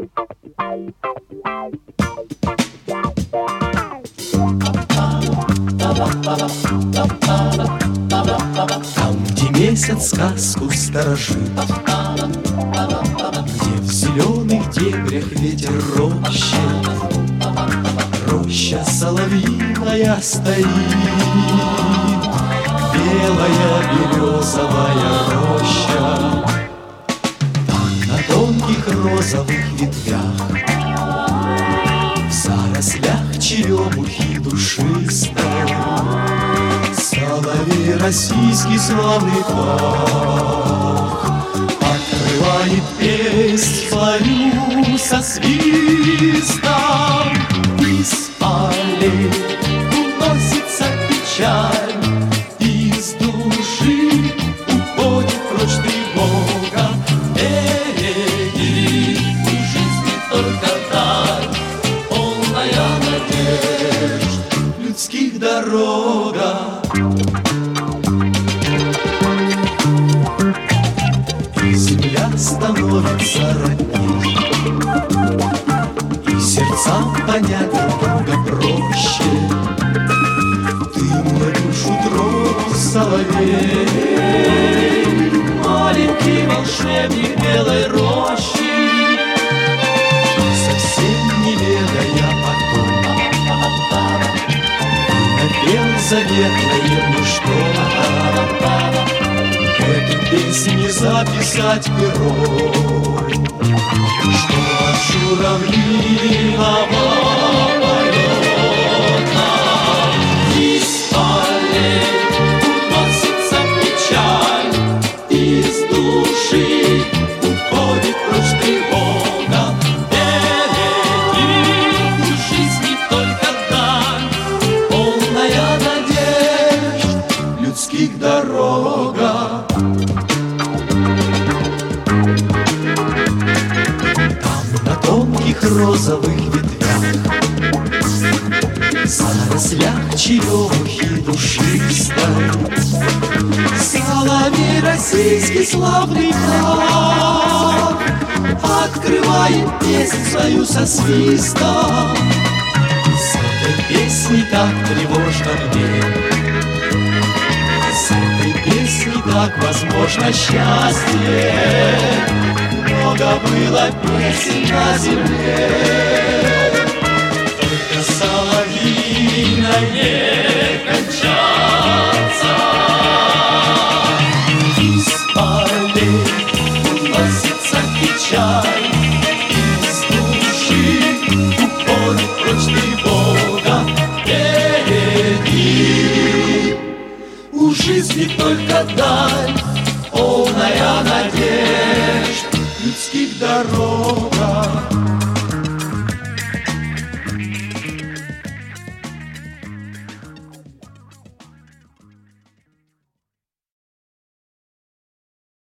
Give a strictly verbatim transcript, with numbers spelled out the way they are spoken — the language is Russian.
Там, где месяц сказку сторожит, где в зеленых дебрях ветер рощи, роща соловьиная стоит, белая березовая роща. Там на тонких розовых ветвях, в зарослях черемухи душистой, соловей российский славный пах открывает песнь свою со свистом. Из аллей уносится печаль, из души уходит прочь тревога. Впереди у жизни только даль, полная надежд людских дорога. И земля становится родней, и сердцам понять друг друга проще. Дым на душу тронул соловей, маленький волшебник белой рощи, совсем не ведая потом, напел заветное мне что-то. К этой песне записать пером, что от журавлиного полета из полей уносится печаль, из души уходит прочь тревога. Впереди в жизни только даль, полная надежд людских дорога. Там на тонких розовых ветвях, в зарослях черемухи душистой, соловей российский славный так открывает песнь свою со свистом. С этой песней так тревожно мне, с этой песней так возможно счастье. Много было песен на земле, только соловьиной не кончаться. Из полей уносится печаль, из души уходит прочь тревога. Впереди у жизни только даль, полная надежд людских дорог.